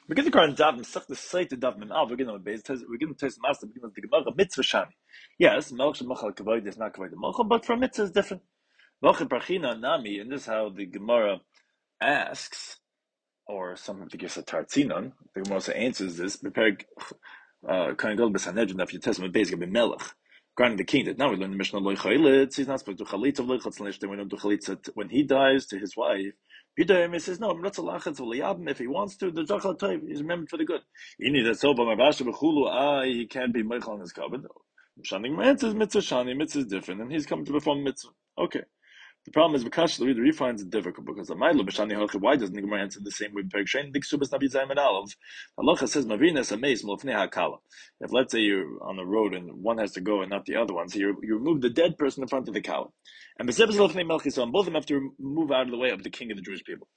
begin the current daven such the site of daven al begin on base we're going to taste the master begin with the gemara mitzvah shani. Yes, melch shemachal kavod is not kavod the malcha, but from mitzvah is different. Malcha parchina nami, and this is how the Gemara asks, or some of the gifts of Tartzinon. The Gemara also answers this. Prepare kind of besanedrin if you test him base gonna be melech. Granting the king that now we learn the Mishnah loy chalitz. He's not supposed to chalitz of loichatz l'nishtem. We don't do chalitz when he dies to his wife. Yudaim, he says no. If he wants to, the zachal type he's remembered for the good. You need a soba mavasha b'chulu. He can't be meichel on his covenant. Shaning answers mitzvah shani. Mitzvah is different, and he's come to perform mitzvah. Okay. The problem is because the reader finds it difficult because the Ma'ilo b'shani halach. Why doesn't the Gemara answer the same way? Perik big subas nabi zayim and alav. Halacha says mavinas ameis molfnei hakala. If let's say you're on the road and one has to go and not the other one, so you remove the dead person in front of the kala, and b'sebes lofnei melchison, both of them have to move out of the way of the king of the Jewish people.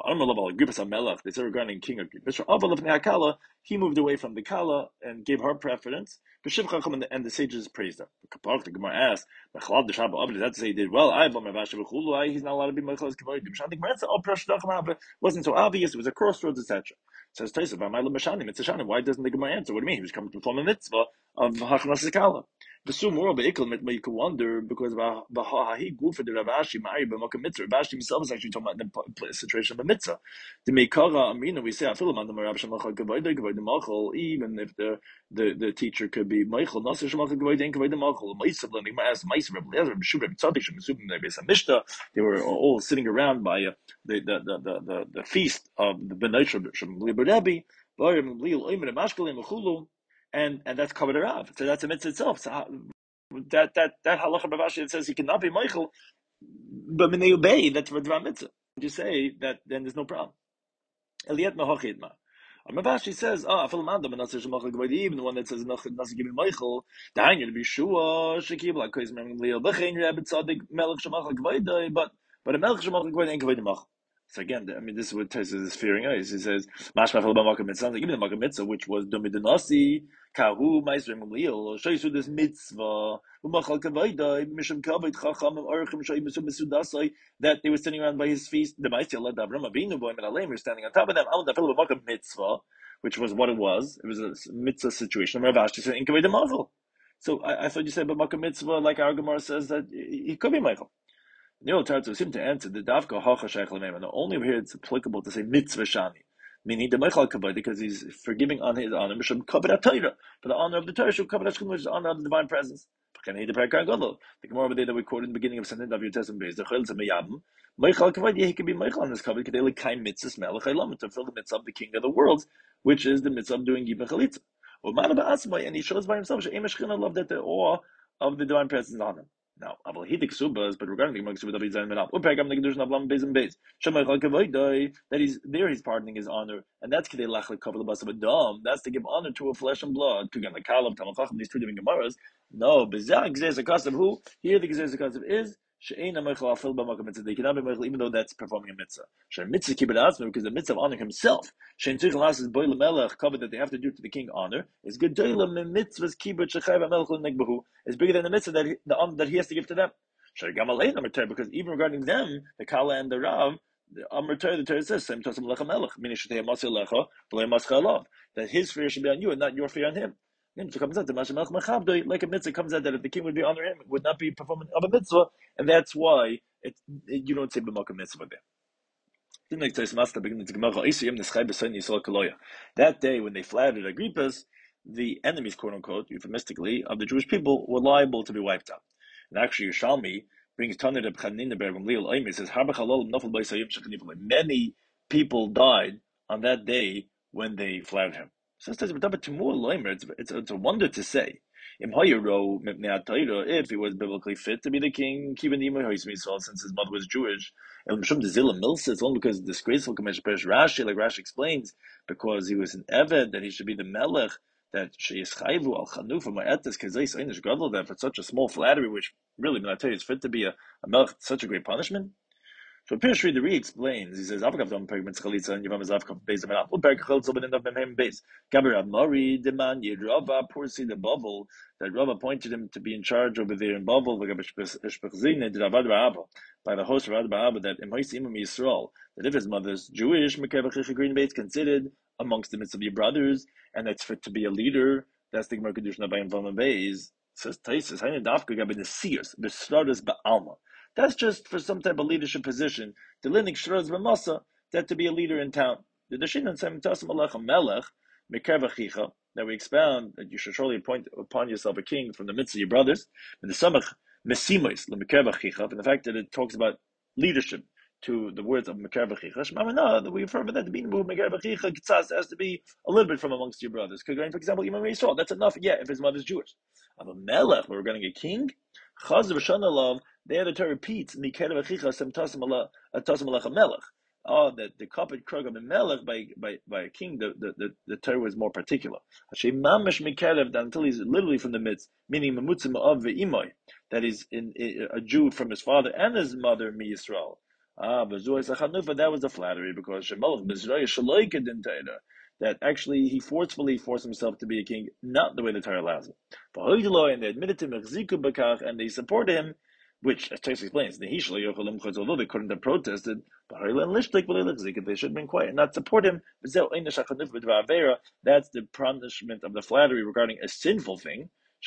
They said regarding king of Hakala, he moved away from the Kala and gave her preference. And the sages praised him. The Gemara asked, does that say he did well? He's not allowed to be Mechal Kavod. Wasn't so obvious, it was a crossroads, etc. Says Taisa, why doesn't the Gemara answer? What do you mean? He was coming to perform a mitzvah of Hachnas Kala. The sum more but you could wonder because Bahahi Gufa the Ravashi Mari B'Makam Mitzvah. Ravashi himself is actually talking about the situation of a mitzvah. The Meikara Amina we say Afilam the Marav Shemachal Kavod Kavod Machal, even if the teacher could be Michael Nasir Shemachal Kavod and Kavod Machal. Ma'asav learning Ma'as Ma'asav Reb Lezer B'Shuv Tzadik Shemesubim Nebeis Hamishta. They were all sitting around by the feast of the Bnei Shem Liberebi. Barim Lil Oimer Mashkalim Mechulu. And that's covered Rav. So that's a mitzvah itself. So that halacha b'vashi that says he cannot be Michael, but minei ubei, that's what mitzvah. You say that, then there's no problem. Eliyat mahochidma. Mavashi says, even the one that says Nasi give me Michael, the hanger to be Shua, Shekib, like Kois Mem Leo, Bechain Rabbit Sadik, Melech Shemach Gvaidai, but a Melech Shemach Gvaidai ain't Gvaidai. So again, I mean, this is what Tesis is fearing. He says, Mashma Makam Mitzvah, even the Makam Mitzvah, which was Domidonasi, Kahu, Meister Leo, show you this mitzvah, Umachal Kavaida, Misham Kavit, Chacham, Archim, Shoy Misum Misudasai, that they were standing around by his feast, the Meister Allah Dabram Abinu Boim and Alayim were standing on top of them, Al Dafil Makam Mitzvah, which was what it was. It was a mitzvah situation. Ravashi said, in Kavit Machal. So I thought you said, but Makam Mitzvah, like our Gemara says, that he could be Michael. The old Tartu seem to answer the Davka Hacha Sheikh Lamem, and only here it's applicable to say mitzvah shani, meaning the Meichal Kabbalah, because he's forgiving on his honor, Mishum Kabbalah Torah, for the honor of the Torah, Shum Kabbalah Shchum, which is the honor of the divine presence. The Gemara over there that we quoted in the beginning of Sanhedrin of your Testament base, the Chayil Tzemeyabim, Meichal Kabbalah, he can be Meichal on this Kabbalah, because they like Kaim Mitzvah Melech Elam, to fulfill the mitzvah of the King of the worlds, which is the mitzvah of doing Yibn Chalitza. And he shows by himself, She'em Shechina love that the awe of the divine presence on him. Now, but regarding the Gemara David Zayin Menal, that he's pardoning his honor, and that's Kedei Lachlik Kaval Bas of Dom. That's to give honor to a flesh and blood. To get the Kalam Tamachachim, these two different Gemaras. No, Bezah Gzez Akasav who here the Gzez Akasav is She'ein Meichel Afil B'Makam Mitzvah. They cannot be Meichel even though that's performing a mitzvah. She'en Mitzvah Kibbut Atzma because the mitzvah of honoring himself. She'en Tzich Las is Boile Melech covered that they have to do to the king honor is Gedolah Mitzvahs Kibbut Shechayv Melech Negbahu is bigger than the mitzvah that the honor that he has to give to them. Because even regarding them, the Kala and the Rav, the Amr Torah, the Torah says, "Same Tosam Lecha Melech," meaning that his fear should be on you and not your fear on him. It comes out like a mitzvah comes out that if the king would be under him, it would not be performing of a mitzvah, and that's why you don't say b'makam mitzvah there. That day when they flattered Agrippas, the enemies, quote unquote, euphemistically, of the Jewish people were liable to be wiped out. And actually, Yerushalmi brings Tanir Reb Chanina Ber Gamliel Omer says many people died on that day when they flattered him. So it says, it's a wonder to say. If he was biblically fit to be the king, since his mother was Jewish, it's only because it's disgraceful. Rashi, like Rashi explains, because he was an Eved, that he should be the Melech, that sheyischayvu al chanufa ma'etes kazais einish gadol, that for such a small flattery, which really, when I tell you, it's fit to be a Melech, such a great punishment. So Pirshri the re-explains. He says, "Avgav dam perk mitzchalitza and Yavam Zavkav beis avenat. What perk chalitza but end up in beis? Gaber Amari demand Rava Pursi the bubble that Rava appointed him to be in charge over there in Babel. By the host of Ravad Ba'aba that Imhois Imam Yisrael, that if his mother's Jewish, Mekevach Green Bates considered amongst the midst of your brothers, and that's fit to be a leader. That's the Gemara Kedushin Abayim Vavam Beis. Says Taisus, Hainu Dafka Gabi the seers, the Shradas Ba'alma. That's just for some type of leadership position. The Linik Shradas B'masa, that to be a leader in town. The Dashinan Sam Tasim Alech Melech, Mekev Achicha, that we expound that you should surely appoint upon yourself a king from the midst of your brothers. And the Samach Mesimois, Lemekev Achicha, and the fact that it talks about leadership to the words of Mekev Achicha. Shmamana, that we've heard that the being of Mekev Achicha Kitzas has to be a little bit from amongst your brothers. For example, Imam Yisrael, that's enough, yeah, if his mother's Jewish. Of a Melech, where we're going to get king, Chaz V'Shanalav, there the Torah repeats, Mekev Achicha Sem Tasim Alech Melech. Oh, that the Kapit Krogam and Melech by a king, the Torah is more particular. Hashem Mamish Mikerev, until he's literally from the midst, meaning Mamutzim of Ve'imoy, that he's a Jew from his father and his mother, Mi Yisrael. But that was a flattery, because Shemelech Mizraya Shaloika din Torah, that actually he forcefully forced himself to be a king, not the way the Torah allows it. And they admitted to him, and they supported him, which, as Tosfos explains, although they couldn't have protested, they should have been quiet and not support him. That's the punishment of the flattery regarding a sinful thing.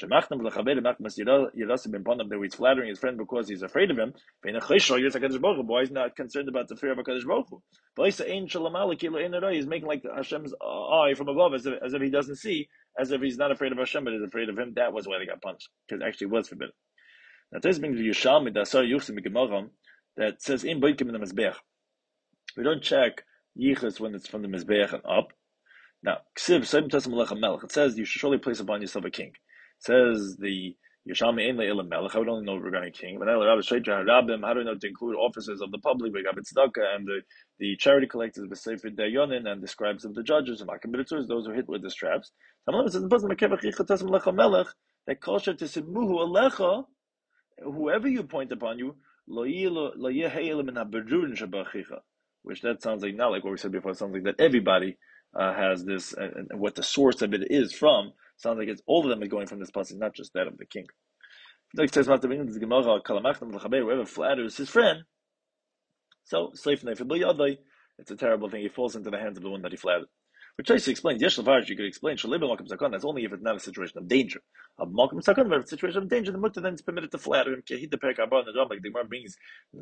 That he's flattering his friend because he's afraid of him. Why is not concerned about the fear of HaKadosh Baruch Hu? He's making like Hashem's eye from above, as if he doesn't see, as if he's not afraid of Hashem, but is afraid of him. That was why they got punished, because it actually was forbidden. Now, this brings the Yushalmi, the Asar Yuchsim Gemara, that says in Boikim in the Mizbeach. We don't check Yichus when it's from the Mizbeach and up. Now, Ksiv Soim Tasam Alecha Melech. It says you should surely place upon yourself a king. It says the Yushalmi Ein Le'elam Melech. I would only know regarding king. But Rabbi Sheikha Rabim, how do I know to include officers of the public? We got Tzedakah and the charity collectors, the Sefer Dayanin, and the scribes of the judges, and Makabiritzurs, those who hit with the straps. Someone says in the Tasam Melech that kosher to Simuhu Alecha. Whoever you point upon you, which that sounds like not like what we said before. It sounds like that everybody has this, and what the source of it is from. Sounds like it's all of them are going from this passage, not just that of the king. Whoever flatters his friend, so it's a terrible thing. He falls into the hands of the one that he flattered. Which Tosfos explains, you could explain, that's only if it's not a situation of danger. If it's a situation of danger, the mutter then is permitted to flatter him. Like the Gemara brings,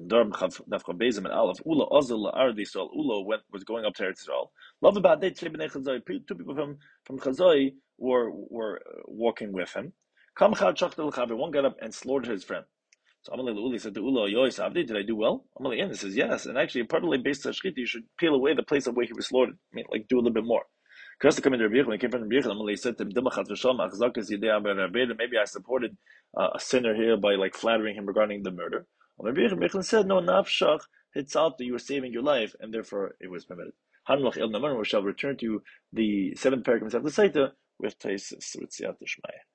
Ula was going up to Eretz Yisrael. Love about that, two people from Chazai were walking with him. One got up and slaughtered his friend. So Amalei Uli said to Ula, Yois Avdi, did I do well? Amalei Yen says yes, and actually, partly based on Shchita, you should peel away the place of where he was slaughtered. I mean, like do a little bit more. Because to come into Rabbi Yechon, when he came from Rabbi Yechon, Amalei said to him, maybe I supported a sinner here by like flattering him regarding the murder. Rabbi Yechon said, no, nafshach hitzalta, you were saving your life, and therefore it was permitted. Hanlach El Namar, we shall return to the 7th paragraph of the Saita with Tosfos with Siyata Shmaya.